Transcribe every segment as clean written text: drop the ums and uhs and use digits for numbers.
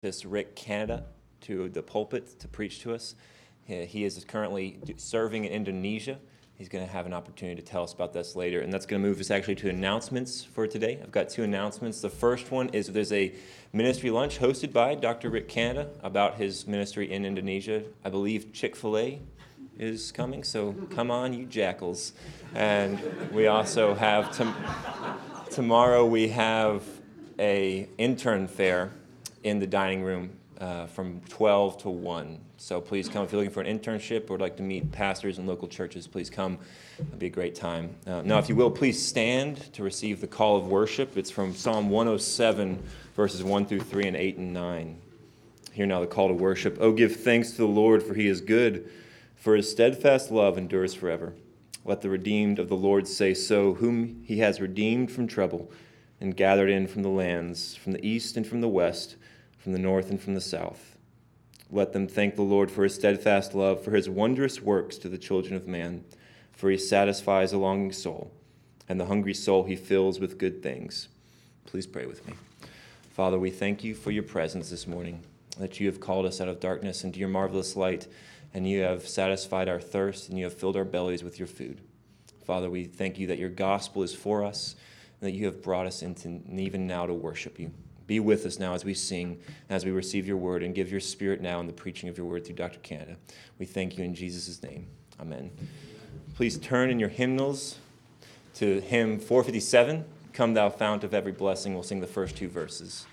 this Rick Canada to the pulpit to preach to us. He is currently serving in Indonesia. He's going to have an opportunity to tell us about this later, and that's going to move us actually to announcements for today. I've got two announcements. The first one is there's a ministry lunch hosted by Dr. Rick Canada about his ministry in Indonesia. I believe Chick-fil-A is coming, so come on, you jackals. And we also have tomorrow we have a intern fair in the dining room from 12 to 1. So please come if you're looking for an internship or would like to meet pastors in local churches. Please come. It'll be a great time. Now, if you will, please stand to receive the call of worship. It's from Psalm 107, verses 1 through 3 and 8 and 9. Hear now the call to worship. Oh, give thanks to the Lord, for he is good, for his steadfast love endures forever. Let the redeemed of the Lord say so, whom he has redeemed from trouble and gathered in from the lands, from the east and from the west, from the north and from the south. Let them thank the Lord for his steadfast love, for his wondrous works to the children of man. For he satisfies a longing soul, and the hungry soul he fills with good things. Please pray with me. Father, we thank you for your presence this morning, that you have called us out of darkness into your marvelous light, and you have satisfied our thirst, and you have filled our bellies with your food. Father, we thank you that your gospel is for us, and that you have brought us into even now to worship you. Be with us now as we sing, as we receive your word, and give your spirit now in the preaching of your word through Dr. Canada. We thank you in Jesus' name. Amen. Please turn in your hymnals to hymn 457, Come Thou Fount of Every Blessing. We'll sing the first two verses.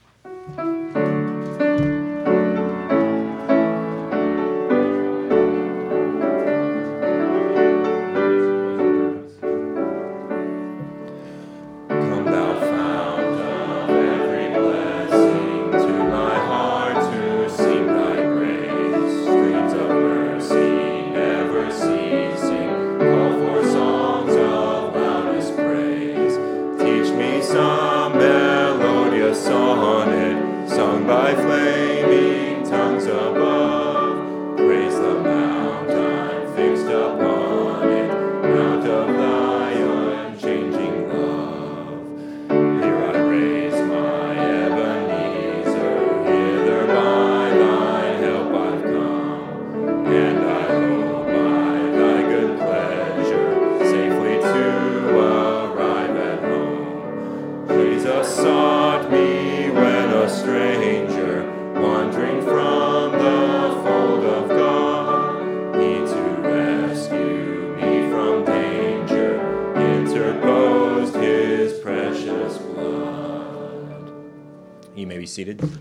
Seated.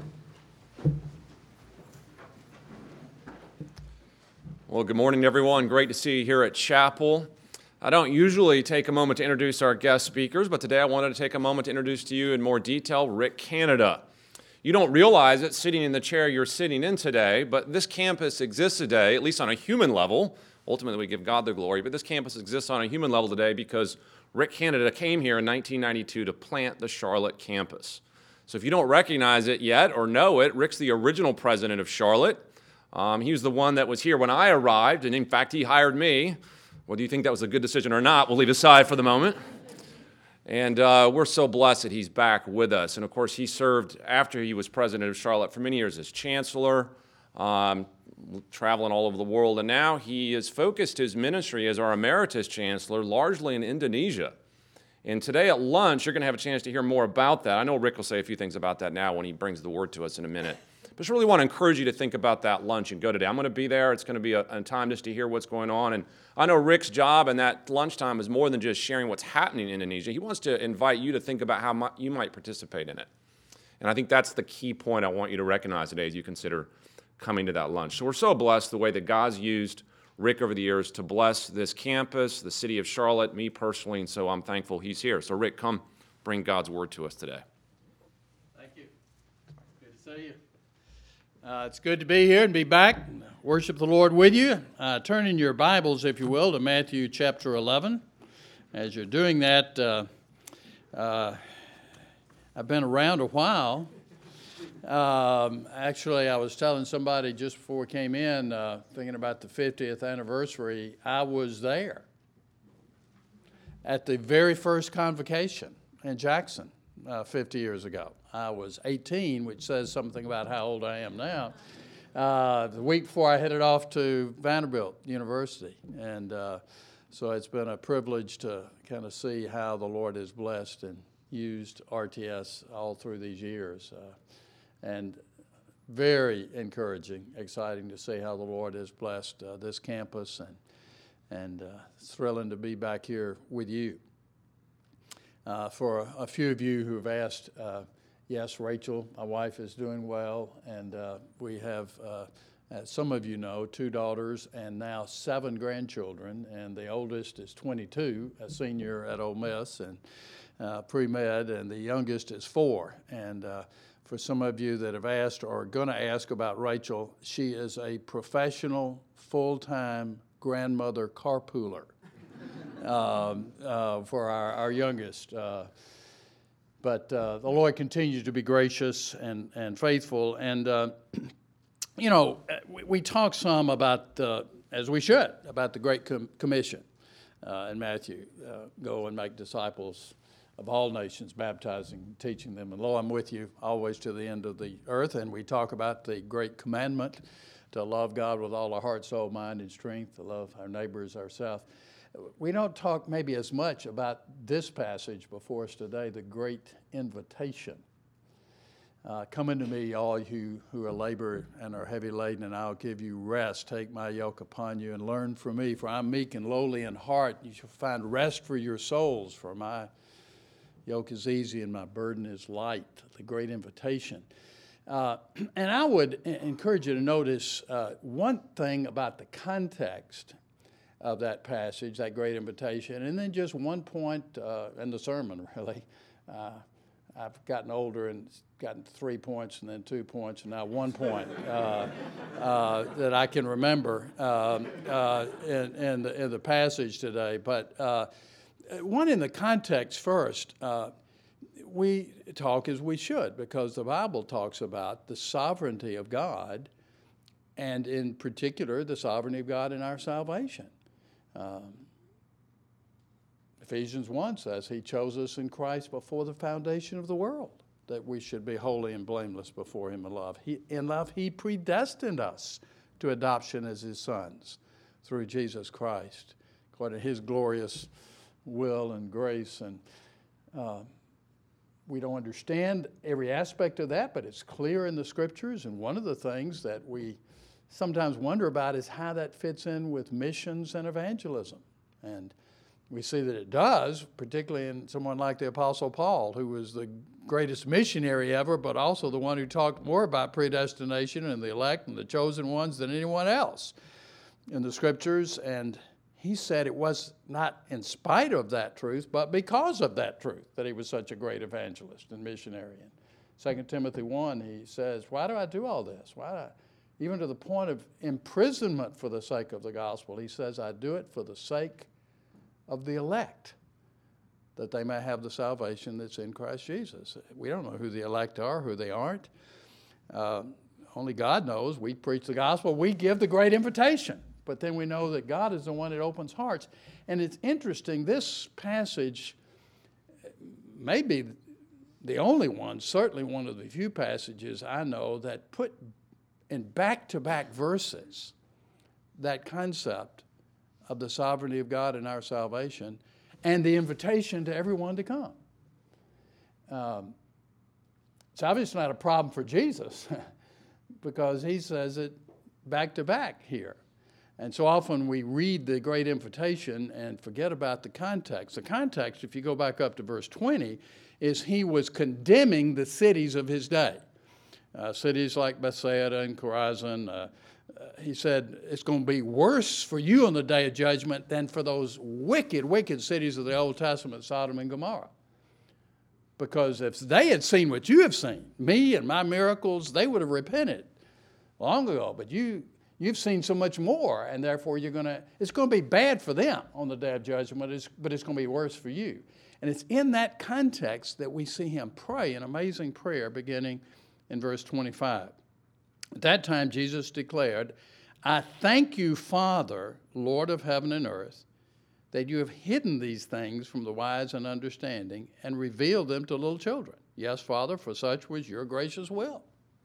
Well, good morning, everyone. Great to see you here at Chapel. I don't usually take a moment to introduce our guest speakers, but today I wanted to take a moment to introduce to you in more detail Rick Canada. You don't realize it sitting in the chair you're sitting in today, but this campus exists today, at least on a human level. Ultimately, we give God the glory, but this campus exists on a human level today because Rick Canada came here in 1992 to plant the Charlotte campus. So if you don't recognize it yet or know it, Rick's the original president of Charlotte. He was the one that was here when I arrived, and in fact, he hired me. Whether you think that was a good decision or not, we'll leave aside for the moment. And we're so blessed that he's back with us. And of course, he served after he was president of Charlotte for many years as chancellor, traveling all over the world. And now he has focused his ministry as our emeritus chancellor largely in Indonesia. And today at lunch, you're going to have a chance to hear more about that. I know Rick will say a few things about that now when he brings the word to us in a minute. But I just really want to encourage you to think about that lunch and go today. I'm going to be there. It's going to be a time just to hear what's going on. And I know Rick's job in that lunchtime is more than just sharing what's happening in Indonesia. He wants to invite you to think about how you might participate in it. And I think that's the key point I want you to recognize today as you consider coming to that lunch. So we're so blessed the way that God's used Rick over the years to bless this campus, the city of Charlotte, me personally, and so I'm thankful he's here. So Rick, come bring God's word to us today. Thank you. Good to see you. It's good to be here and be back. Worship the Lord with you. Turn in your Bibles, if you will, to Matthew chapter 11. As you're doing that, I've been around a while. Actually, I was telling somebody just before we came in, thinking about the 50th anniversary, I was there at the very first convocation in Jackson, 50 years ago. I was 18, which says something about how old I am now. The week before I headed off to Vanderbilt University. And so it's been a privilege to kind of see how the Lord has blessed and used RTS all through these years. And very encouraging, exciting to see how the Lord has blessed this campus, and thrilling to be back here with you. For a few of you who have asked, yes, Rachel, my wife, is doing well, and we have, as some of you know, 2 daughters and now 7 grandchildren, and the oldest is 22, a senior at Ole Miss and pre-med, and the youngest is 4. And for some of you that have asked or are going to ask about Rachel, she is a professional, full-time grandmother carpooler for our youngest. But the Lord continues to be gracious and faithful. And, we talk some about, as we should, about the Great Commission in Matthew. Go and make disciples of all nations, baptizing, teaching them. And lo, I'm with you always to the end of the earth. And we talk about the great commandment to love God with all our heart, soul, mind, and strength, to love our neighbors ourselves. We don't talk maybe as much about this passage before us today, the great invitation. Come unto me, all you who are labor and are heavy laden, and I'll give you rest. Take my yoke upon you and learn from me, for I'm meek and lowly in heart. You shall find rest for your souls, for my yoke is easy and my burden is light. The great invitation. And I would encourage you to notice one thing about the context of that passage, that great invitation, and then just one point in the sermon, really. I've gotten older and gotten 3 points and then 2 points and now 1 point that I can remember in the passage today. But one in the context first. We talk as we should, because the Bible talks about the sovereignty of God, and in particular, the sovereignty of God in our salvation. Ephesians 1 says he chose us in Christ before the foundation of the world, that we should be holy and blameless before him in love. In love, he predestined us to adoption as his sons through Jesus Christ, according to his glorious will and grace. And we don't understand every aspect of that, but it's clear in the Scriptures. And one of the things that we sometimes wonder about is how that fits in with missions and evangelism. And we see that it does, particularly in someone like the Apostle Paul, who was the greatest missionary ever, but also the one who talked more about predestination and the elect and the chosen ones than anyone else in the Scriptures. And he said it was not in spite of that truth, but because of that truth that he was such a great evangelist and missionary. In 2 Timothy 1, he says, why do I do all this? Even to the point of imprisonment for the sake of the gospel. He says, I do it for the sake of the elect, that they may have the salvation that's in Christ Jesus. We don't know who the elect are, who they aren't. Only God knows. We preach the gospel. We give the great invitation. But then we know that God is the one that opens hearts. And it's interesting, this passage may be the only one, certainly one of the few passages I know that put in back-to-back verses that concept of the sovereignty of God in our salvation and the invitation to everyone to come. It's obviously not a problem for Jesus because he says it back-to-back here. And so often we read the great invitation and forget about the context. The context, if you go back up to verse 20, is he was condemning the cities of his day. Cities like Bethsaida and Chorazin. He said, it's going to be worse for you on the day of judgment than for those wicked, wicked cities of the Old Testament, Sodom and Gomorrah. Because if they had seen what you have seen, me and my miracles, they would have repented long ago. But you've seen so much more, and therefore it's going to be bad for them on the day of judgment, but it's going to be worse for you. And it's in that context that we see him pray an amazing prayer beginning in verse 25. At that time, Jesus declared, I thank you, Father, Lord of heaven and earth, that you have hidden these things from the wise and understanding and revealed them to little children. Yes, Father, for such was your gracious will.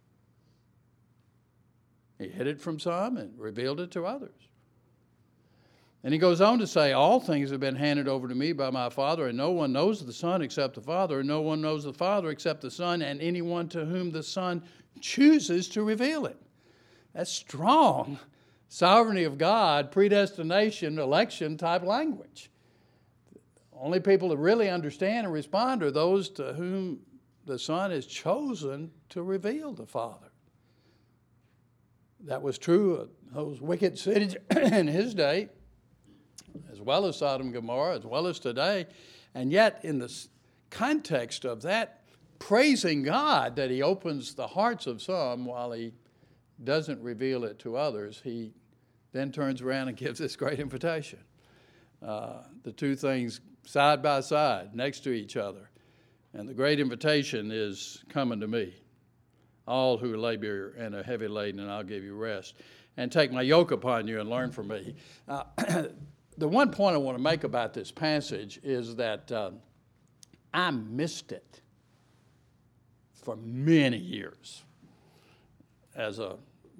He hid it from some and revealed it to others. And he goes on to say, all things have been handed over to me by my Father, and no one knows the Son except the Father, and no one knows the Father except the Son, and anyone to whom the Son chooses to reveal it. That's strong sovereignty of God, predestination, election type language. Only people that really understand and respond are those to whom the Son is chosen to reveal the Father. That was true of those wicked cities in his day, as well as Sodom and Gomorrah, as well as today. And yet, in the context of that, praising God that he opens the hearts of some while he doesn't reveal it to others, he then turns around and gives this great invitation. The two things side by side, next to each other. And the great invitation is, come unto me, all who labor and are heavy laden, and I'll give you rest. And take my yoke upon you and learn from me. The one point I want to make about this passage is that I missed it for many years as a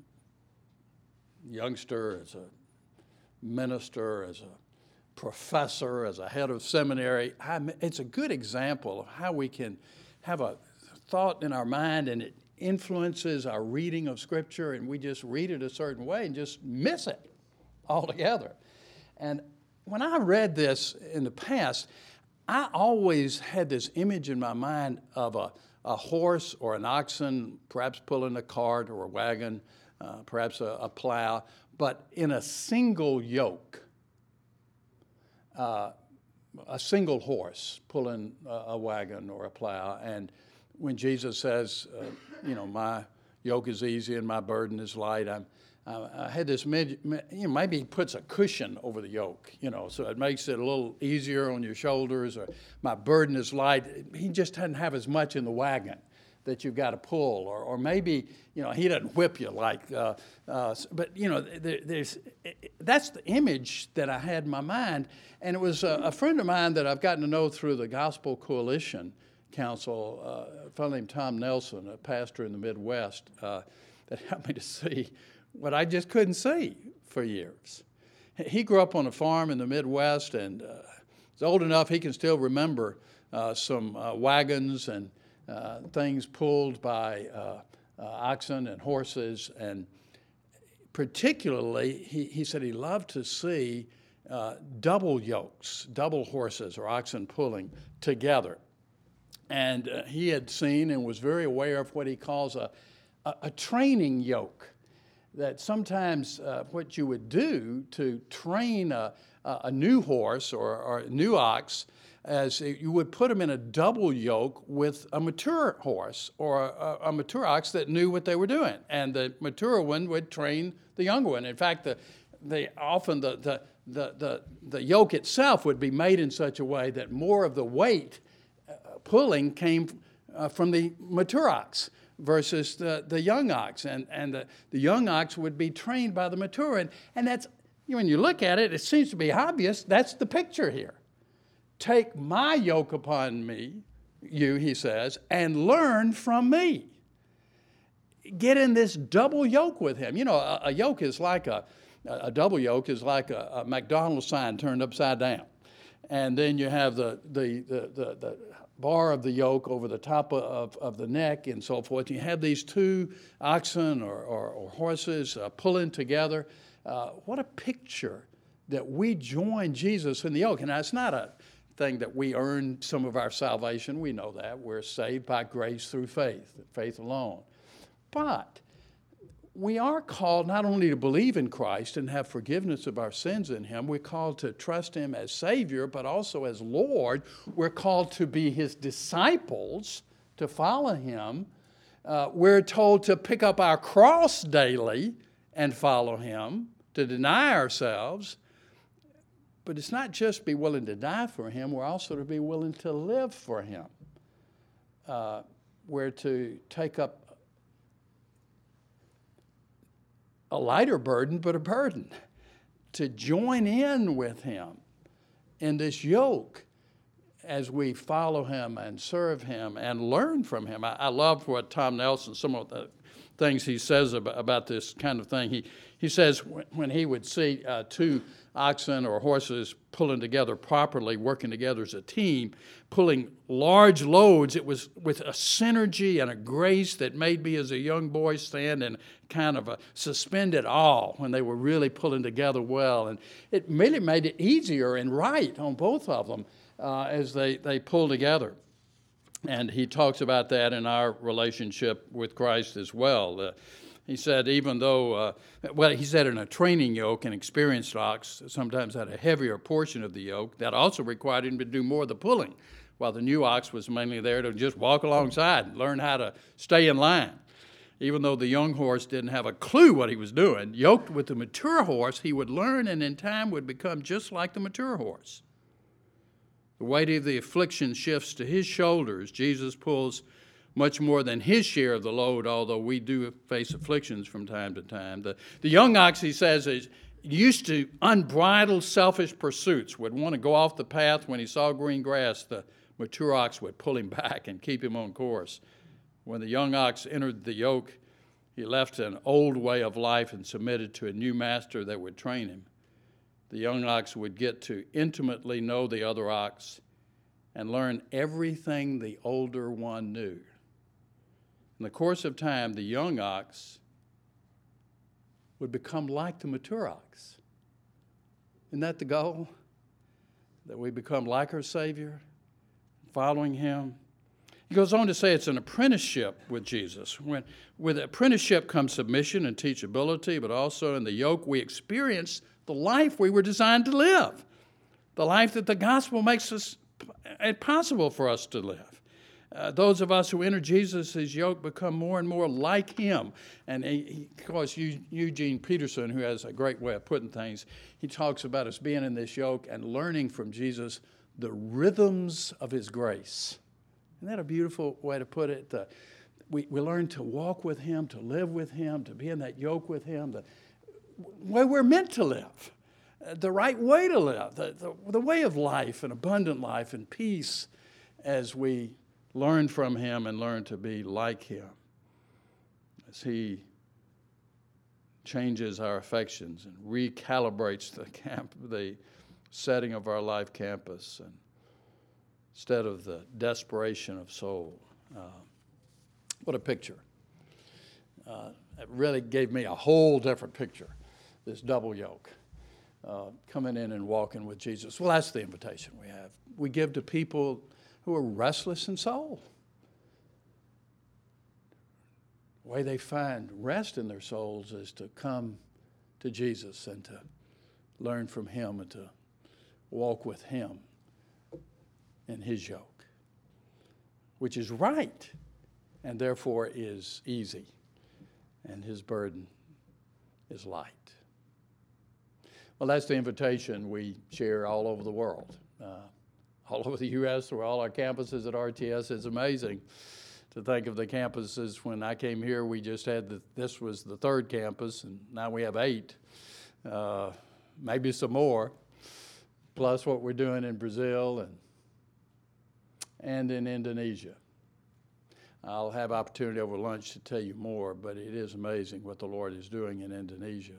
youngster, as a minister, as a professor, as a head of seminary. It's a good example of how we can have a thought in our mind and it influences our reading of Scripture, and we just read it a certain way and just miss it altogether. And when I read this in the past, I always had this image in my mind of a horse or an oxen, perhaps pulling a cart or a wagon, perhaps a plow, but in a single yoke, a single horse pulling a wagon or a plow. And when Jesus says, my yoke is easy and my burden is light, I had this, maybe he puts a cushion over the yoke, so it makes it a little easier on your shoulders, or my burden is light. He just doesn't have as much in the wagon that you've got to pull, or maybe, he doesn't whip you like, but, that's the image that I had in my mind. And it was a friend of mine that I've gotten to know through the Gospel Coalition Council, a fellow named Tom Nelson, a pastor in the Midwest, that helped me to see what I just couldn't see for years. He grew up on a farm in the Midwest, and he's old enough he can still remember some wagons and things pulled by oxen and horses. And particularly, he said he loved to see double yokes, double horses or oxen pulling together. And he had seen and was very aware of what he calls a training yoke. That sometimes what you would do to train a new horse or a new ox, as you would put them in a double yoke with a mature horse or a mature ox that knew what they were doing. And the mature one would train the younger one. In fact, often the yoke itself would be made in such a way that more of the weight pulling came from the mature ox versus the young ox. And the young ox would be trained by the mature. And that's, when you look at it, it seems to be obvious. That's the picture here. Take my yoke upon me, he says, and learn from me. Get in this double yoke with him. A yoke is like a double yoke is like a McDonald's sign turned upside down. And then you have the bar of the yoke over the top of the neck and so forth. You have these two oxen or horses pulling together. What a picture that we join Jesus in the yoke. And it's not a thing that we earn some of our salvation. We know that. We're saved by grace through faith alone. But we are called not only to believe in Christ and have forgiveness of our sins in Him, we're called to trust Him as Savior, but also as Lord. We're called to be His disciples, to follow Him. We're told to pick up our cross daily and follow Him, to deny ourselves. But it's not just be willing to die for Him, we're also to be willing to live for Him. We're to take up a lighter burden, but a burden, to join in with Him in this yoke as we follow him and serve him and learn from him. I love what Tom Nelson, some of the things he says about this kind of thing. He says when he would see two oxen or horses pulling together properly, working together as a team, pulling large loads, it was with a synergy and a grace that made me as a young boy stand in kind of a suspended awe when they were really pulling together well. And it really made it easier and right on both of them as they pull together. And he talks about that in our relationship with Christ as well. He said even though, he said in a training yoke, an experienced ox sometimes had a heavier portion of the yoke. That also required him to do more of the pulling, while the new ox was mainly there to just walk alongside and learn how to stay in line. Even though the young horse didn't have a clue what he was doing, yoked with the mature horse, he would learn and in time would become just like the mature horse. The weight of the affliction shifts to his shoulders. Jesus pulls much more than his share of the load, although we do face afflictions from time to time. The young ox, he says, is used to unbridled selfish pursuits, would want to go off the path when he saw green grass. The mature ox would pull him back and keep him on course. When the young ox entered the yoke, he left an old way of life and submitted to a new master that would train him. The young ox would get to intimately know the other ox and learn everything the older one knew. In the course of time, the young ox would become like the mature ox. Isn't that the goal? That we become like our Savior, following him. He goes on to say it's an apprenticeship with Jesus. With apprenticeship comes submission and teachability, but also in the yoke we experience the life we were designed to live, the life that the gospel makes it possible for us to live. Those of us who enter Jesus' yoke become more and more like him. And of course, Eugene Peterson, who has a great way of putting things, he talks about us being in this yoke and learning from Jesus the rhythms of his grace. Isn't that a beautiful way to put it? We learn to walk with him, to live with him, to be in that yoke with him, the way we're meant to live, the right way to live, the way of life, an abundant life and peace as we learn from him and learn to be like him as he changes our affections and recalibrates the setting of our life campus and instead of the desperation of soul. What a picture. It really gave me a whole different picture, this double yoke, coming in and walking with Jesus. Well, that's the invitation we have. We give to people who are restless in soul. The way they find rest in their souls is to come to Jesus and to learn from him and to walk with him in his yoke, which is right and therefore is easy, and his burden is light. Well, that's the invitation we share all over the world. All over the U.S., through all our campuses at RTS. It's amazing to think of the campuses. When I came here, we just had this was the third campus, and now we have 8, maybe some more, plus what we're doing in Brazil and in Indonesia. I'll have opportunity over lunch to tell you more, but it is amazing what the Lord is doing in Indonesia.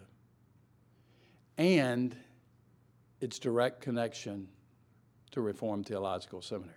And its direct connection to Reformed Theological Seminary.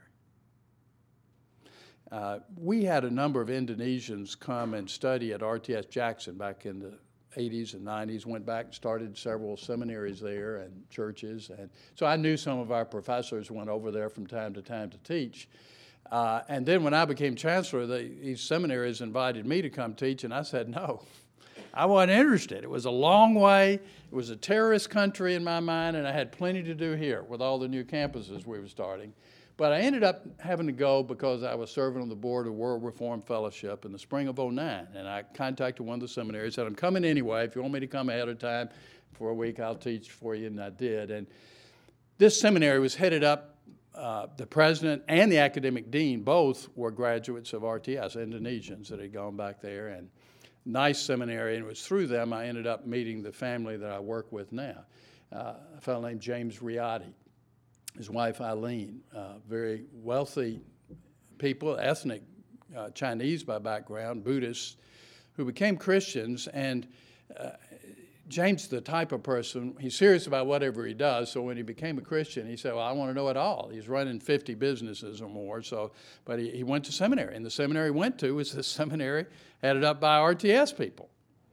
We had a number of Indonesians come and study at RTS Jackson back in the 80s and 90s, went back and started several seminaries there and churches. And so I knew some of our professors went over there from time to time to teach. And then when I became chancellor, these seminaries invited me to come teach, and I said no. I wasn't interested. It was a long way. It was a terrorist country in my mind, and I had plenty to do here with all the new campuses we were starting. But I ended up having to go because I was serving on the board of World Reform Fellowship in the spring of '09. And I contacted one of the seminaries, said, I'm coming anyway. If you want me to come ahead of time for a week, I'll teach for you, and I did. And this seminary was headed up, the president and the academic dean both were graduates of RTS, Indonesians that had gone back there. And nice seminary, and it was through them I ended up meeting the family that I work with now, a fellow named James Riotti. his wife Eileen, very wealthy people, ethnic Chinese by background, Buddhists, who became Christians. And James, the type of person, he's serious about whatever he does. So when he became a Christian, he said, well, I want to know it all. He's running 50 businesses or more. But he went to seminary. And the seminary he went to was the seminary headed up by RTS people.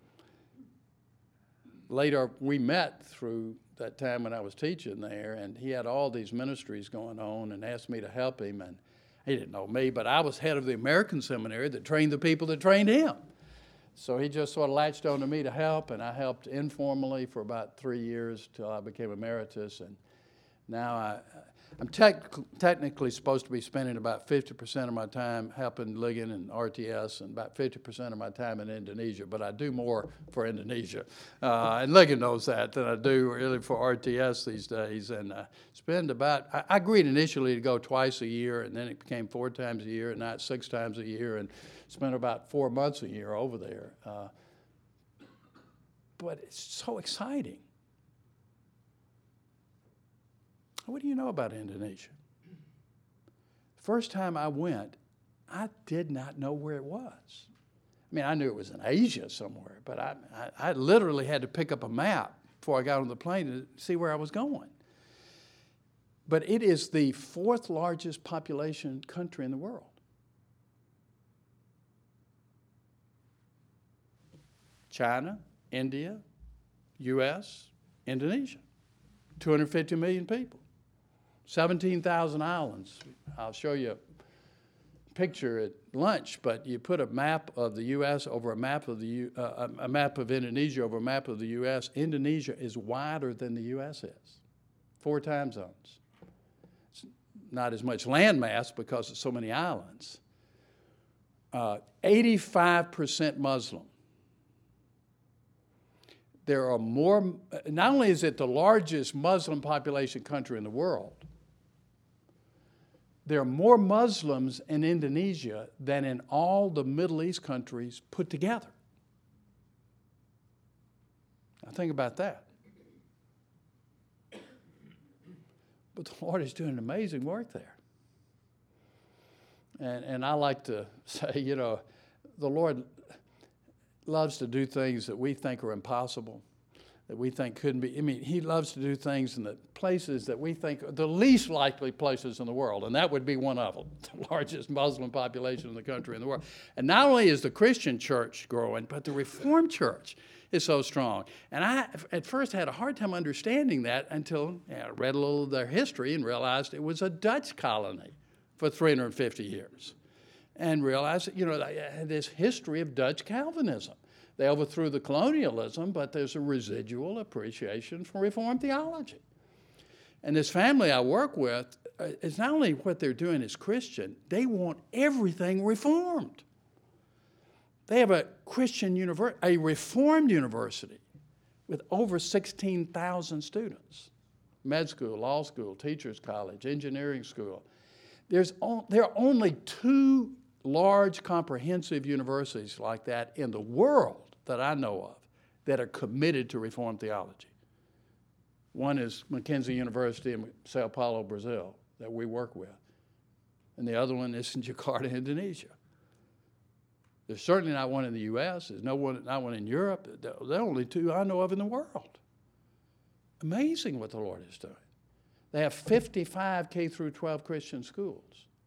Later, we met through that time when I was teaching there, and he had all these ministries going on and asked me to help him. And he didn't know me, but I was head of the American seminary that trained the people that trained him. So he just sort of latched on to me to help, and I helped informally for about 3 years till I became emeritus. And now I'm technically supposed to be spending about 50% of my time helping Ligon and RTS and about 50% of my time in Indonesia, but I do more for Indonesia. And Ligon knows that than I do really for RTS these days. And spend about, I agreed initially to go twice a year, and then it became 4 times a year, and now it's 6 times a year, and spent about 4 months a year over there. But it's so exciting. What do you know about Indonesia? First time I went, I did not know where it was. I mean, I knew it was in Asia somewhere, but I literally had to pick up a map before I got on the plane to see where I was going. But it is the 4th largest population country in the world. China, India, U.S., Indonesia. 250 million people. 17,000 islands. I'll show you a picture at lunch, but you put a map of the U.S. over a map of a map of Indonesia over a map of the U.S. Indonesia is wider than the U.S. is. 4 time zones. It's not as much land mass because of so many islands. 85% Muslim. There are more, not only is it the largest Muslim population country in the world, there are more Muslims in Indonesia than in all the Middle East countries put together. Now think about that. But the Lord is doing amazing work there. And I like to say, you know, the Lord loves to do things that we think are impossible, that we think couldn't be. I mean, he loves to do things in the places that we think are the least likely places in the world, and that would be one of them, the largest Muslim population in the country in the world. And not only is the Christian church growing, but the Reformed church is so strong. And I, at first, had a hard time understanding that until I read a little of their history and realized it was a Dutch colony for 350 years. And realized that, you know, they had this history of Dutch Calvinism. They overthrew the colonialism, but there's a residual appreciation for Reformed theology. And this family I work with, it's not only what they're doing as Christian, they want everything reformed. They have a Christian university, a Reformed university with over 16,000 students. Med school, law school, teachers college, engineering school. There are only 2 large comprehensive universities like that in the world that I know of that are committed to Reformed theology. One is Mackenzie University in Sao Paulo, Brazil, that we work with. And the other one is in Jakarta, Indonesia. There's certainly not one in the U.S. There's not one in Europe. There are only 2 I know of in the world. Amazing what the Lord is doing. They have 55 K through 12 Christian schools.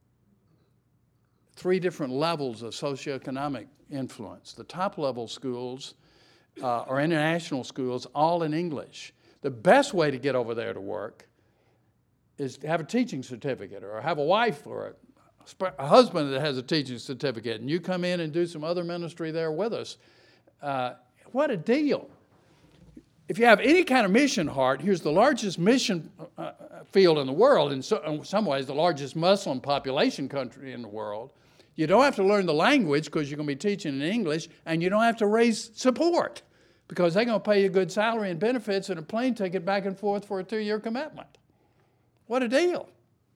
3 different levels of socioeconomic influence. The top level schools are international schools, all in English. The best way to get over there to work is to have a teaching certificate or have a wife or a husband that has a teaching certificate, and you come in and do some other ministry there with us. What a deal. If you have any kind of mission heart, here's the largest mission field in the world, in some ways the largest Muslim population country in the world. You don't have to learn the language because you're going to be teaching in English, and you don't have to raise support because they're going to pay you a good salary and benefits and a plane ticket back and forth for a 2-year commitment. What a deal.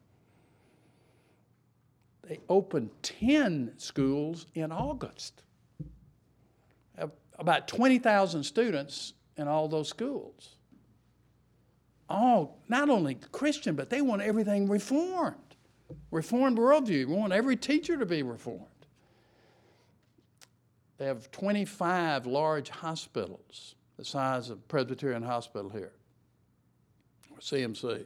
They opened 10 schools in August. About 20,000 students in all those schools. all not only Christian, but they want everything reformed. Reformed worldview. We want every teacher to be reformed. They have 25 large hospitals, the size of Presbyterian Hospital here, or CMC.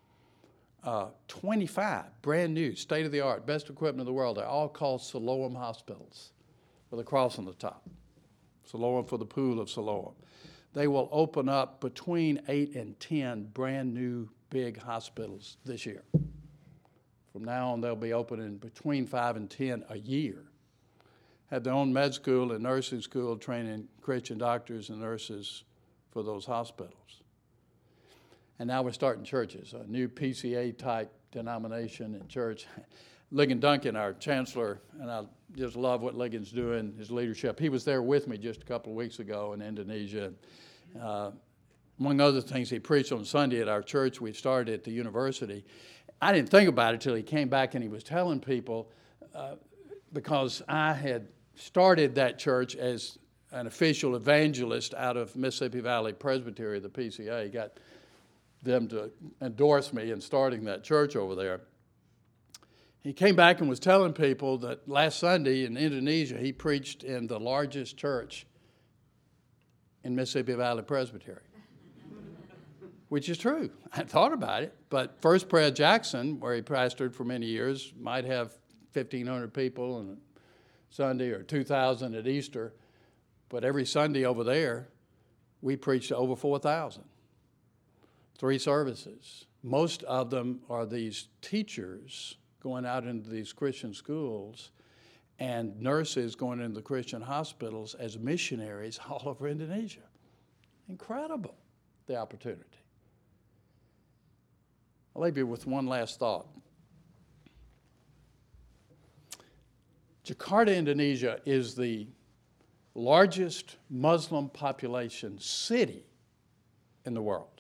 25, brand new, state-of-the-art, best equipment in the world. They're all called Siloam hospitals with a cross on the top. Siloam for the pool of Siloam. They will open up between 8 and 10 brand new big hospitals this year. From now on, they'll be opening between 5 and 10 a year. Have their own med school and nursing school training Christian doctors and nurses for those hospitals. And now we're starting churches, a new PCA-type denomination and church. Ligon Duncan, our chancellor, and I just love what Ligon's doing, his leadership. He was there with me just a couple of weeks ago in Indonesia. Among other things, he preached on Sunday at our church we started at the university. I didn't think about it till he came back and he was telling people, because I had started that church as an official evangelist out of Mississippi Valley Presbytery, the PCA. He got them to endorse me in starting that church over there. He came back and was telling people that last Sunday in Indonesia, he preached in the largest church in Mississippi Valley Presbytery, which is true. I thought about it, but First Prayer Jackson, where he pastored for many years, might have 1,500 people on Sunday or 2,000 at Easter, but every Sunday over there, we preached to over 4,000. 3 services. Most of them are these teachers going out into these Christian schools and nurses going into the Christian hospitals as missionaries all over Indonesia. Incredible, the opportunity. I'll leave you with one last thought. Jakarta, Indonesia is the largest Muslim population city in the world.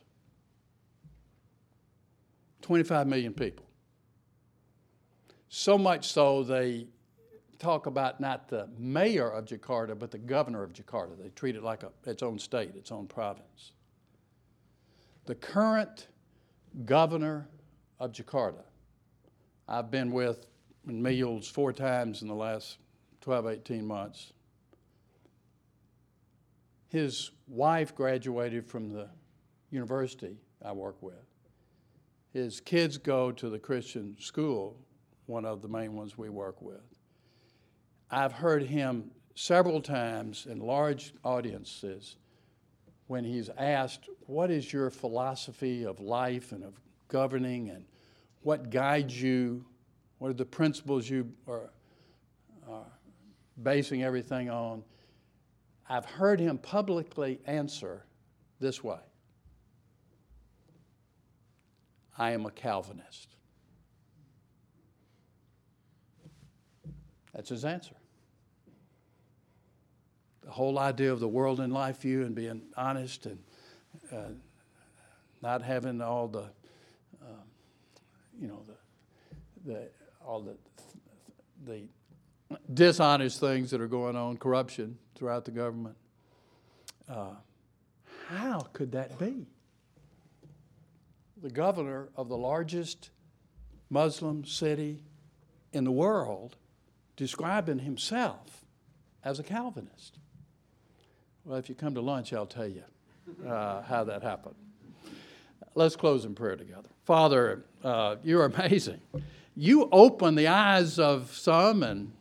25 million people. So much so they talk about not the mayor of Jakarta, but the governor of Jakarta. They treat it like its own state, its own province. The current governor of Jakarta, I've been with in meals 4 times in the last 12, 18 months. His wife graduated from the university I work with. His kids go to the Christian school, one of the main ones we work with. I've heard him several times in large audiences when he's asked, what is your philosophy of life and of governing and what guides you, what are the principles you are basing everything on? I've heard him publicly answer this way: I am a Calvinist. That's his answer. The whole idea of the world and life view and being honest and not having all the, the dishonest things that are going on, corruption throughout the government. How could that be? The governor of the largest Muslim city in the world describing himself as a Calvinist. Well, if you come to lunch, I'll tell you how that happened. Let's close in prayer together. Father, you're amazing. You open the eyes of some and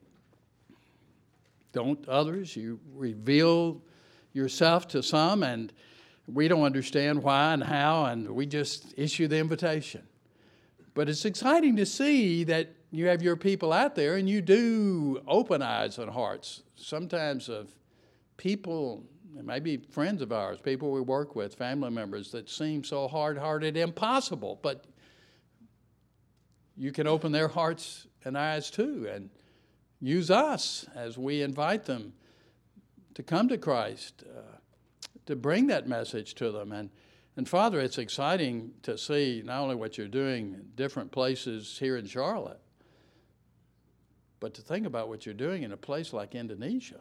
don't others. You reveal yourself to some, and we don't understand why and how, and we just issue the invitation. But it's exciting to see that you have your people out there, and you do open eyes and hearts, sometimes of people, maybe friends of ours, people we work with, family members that seem so hard-hearted, impossible, but you can open their hearts and eyes too, and use us as we invite them to come to Christ, to bring that message to them. And Father, it's exciting to see not only what you're doing in different places here in Charlotte, but to think about what you're doing in a place like Indonesia,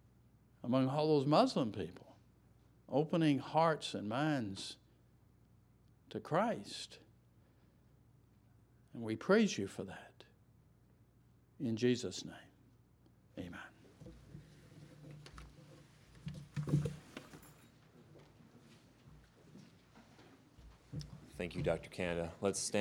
among all those Muslim people, opening hearts and minds to Christ. And we praise you for that. In Jesus' name, amen. Thank you, Dr. Canada. Let's stand.